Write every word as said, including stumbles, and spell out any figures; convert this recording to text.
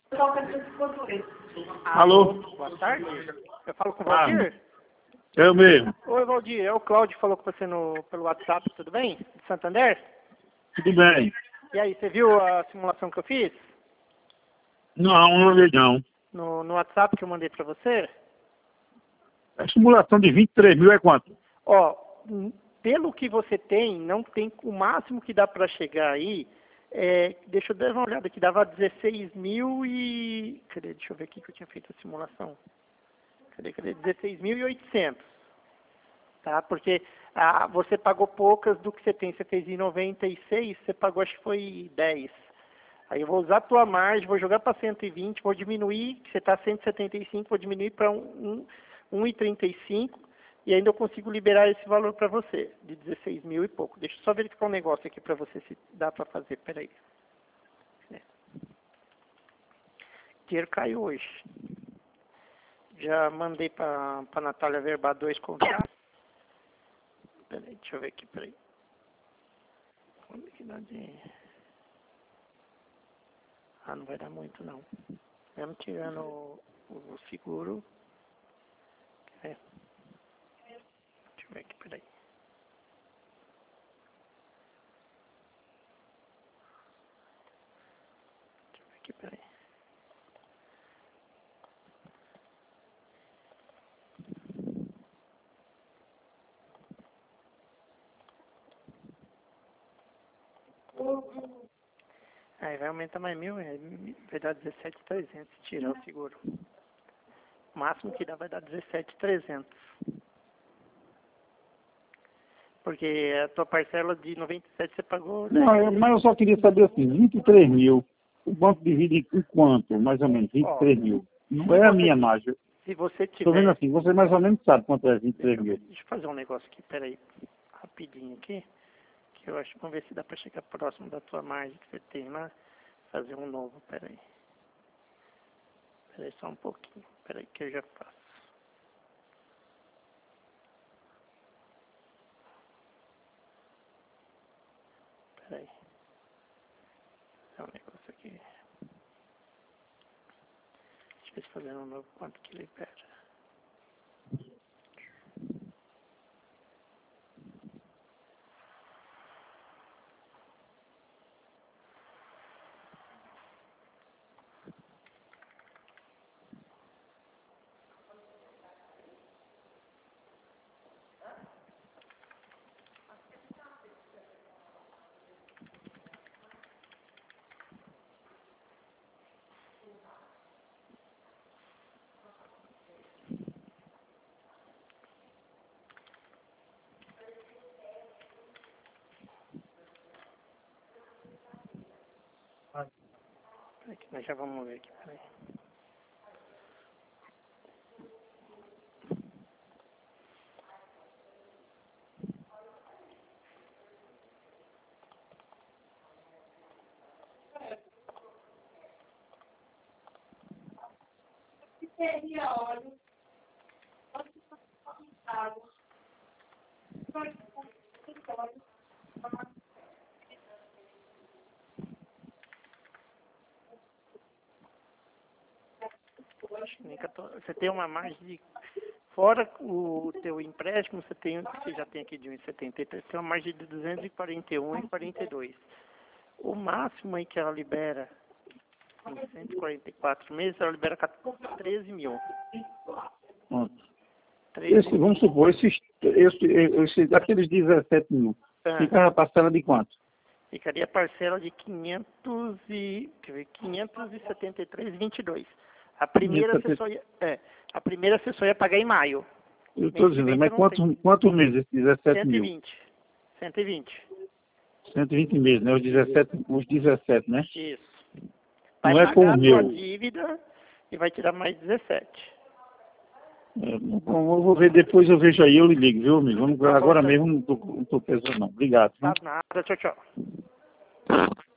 Alô? Boa tarde. Eu falo com o Ah, Valdir? eu mesmo. Oi, Valdir. É o Cláudio que falou com você no, pelo WhatsApp, tudo bem? De Santander? Tudo bem? E aí, você viu a simulação que eu fiz? Não, não vi não. No, no WhatsApp que eu mandei pra você? A simulação de vinte e três mil é quanto? Ó, hum, pelo que você tem, não tem o máximo que dá pra chegar aí. É, deixa eu dar uma olhada aqui, dava dezesseis mil e... Cadê? Deixa eu ver aqui que eu tinha feito a simulação. Cadê, cadê? dezesseis mil e oitocentos. Tá? Porque ah, você pagou poucas do que você tem. Você fez em noventa e seis, você pagou acho que foi dez. Aí eu vou usar a tua margem, vou jogar para cento e vinte, vou diminuir, que você está cento e setenta e cinco, vou diminuir para um, um, um e trinta e cinco e ainda eu consigo liberar esse valor para você, de dezesseis mil e pouco. Deixa eu só verificar um negócio aqui para você se dá para fazer. Peraí. É. O dinheiro caiu hoje. Já mandei para a Natália verbar dois contratos. Peraí, deixa eu ver aqui, peraí. Quando que dá de... Ah, não vai dar muito não. Mesmo tirando o, o seguro. É. Deixa eu ver aqui, peraí. Deixa eu ver aqui, peraí. Aí vai aumentar mais mil, é, vai dar dezessete mil e trezentos se tirar o seguro. O máximo que dá vai dar dezessete mil e trezentos. Porque a tua parcela de noventa e sete você pagou dez Não, eu- mil. mas eu só queria saber assim, vinte e três mil. O banco divide em quanto, mais ou menos, vinte e Ó, três mil. Não se é a você, minha margem. se você Estou vendo tiver... assim, você mais ou menos sabe quanto é vinte e Deixa três eu ver, mil. deixa eu fazer um negócio aqui, peraí. Rapidinho aqui. Que eu acho, vamos ver se dá pra chegar próximo da tua margem que você tem lá. Fazer um novo, peraí. Peraí só um pouquinho. Peraí que eu já faço. Peraí. É um negócio aqui. Deixa eu ver se fazendo um novo quanto que libera. Peraí que nós já vamos ver aqui, peraí. Nem quatorze. Você tem uma margem de... Fora o teu empréstimo, você tem, você já tem aqui de um vírgula setenta e três, tem uma margem de duzentos e quarenta e um e quarenta e dois. O máximo aí que ela libera em cento e quarenta e quatro meses, ela libera treze mil. Pronto. treze Esse, mil. vamos supor, esses, esse, esse, daqueles dezessete mil, Ah, fica a parcela de quanto? ficaria a parcela de quinhentos e, quer ver, quinhentos e setenta e três e vinte e dois. A primeira você só ia, é, a primeira você só ia pagar em maio. Eu Mês estou que dizendo, vem você mas não tem. quantos, quantos meses esses dezessete cento e mil? vinte. cento e vinte. cento e vinte meses, né? Os dezessete, os dezessete, né? Isso. Vai Não é como pagar o a tua meu. dívida e vai tirar mais dezessete. É, bom, eu vou ver depois, eu vejo aí, eu lhe ligo, viu, amigo? Vamos, Tá bom, agora então. mesmo não estou pensando não. Obrigado. Tá Viu? nada, tchau, tchau.